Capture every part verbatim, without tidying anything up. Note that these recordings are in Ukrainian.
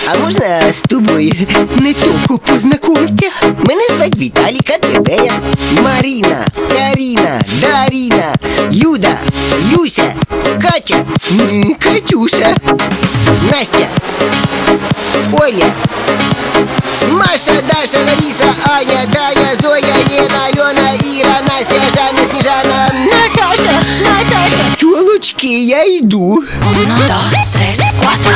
А можна з тобою не тільки познайомитися? Мене звать Віталік, а тебе як? Марина, Каріна, Даріна, Люда, Люся, Катя, м, Катюша, Настя, Оля, Маша, Даша, Лариса, Аня, Таня, Зоя, Лена, Алена, Ира, Настя, Жанна, Снежана, Наташа, Наташа. Тёлочки, я иду. Uno, dos, tres, cuatro.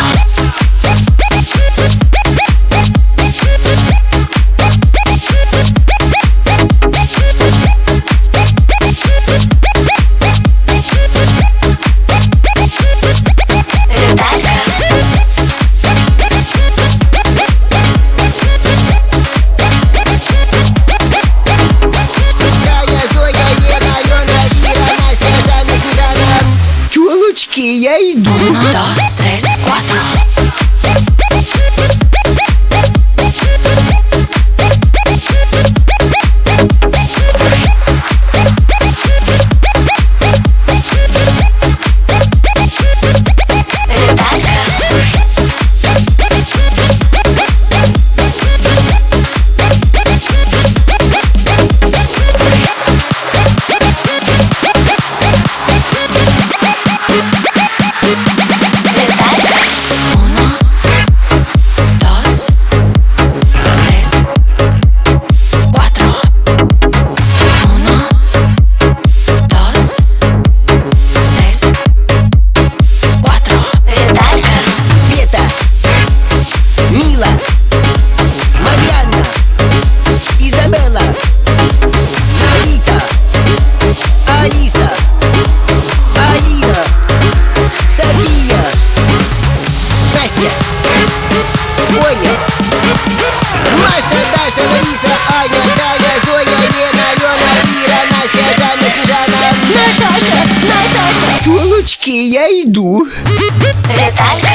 Я иду. Uno, dos, tres, cuatro. Маша, Даша, Лариса, Аня, Таня, Зоя, Лена, Алена, Ира, Настя, Жанна, Снежана, Наташа, Наташа. Тёлочки, я иду. Виталька.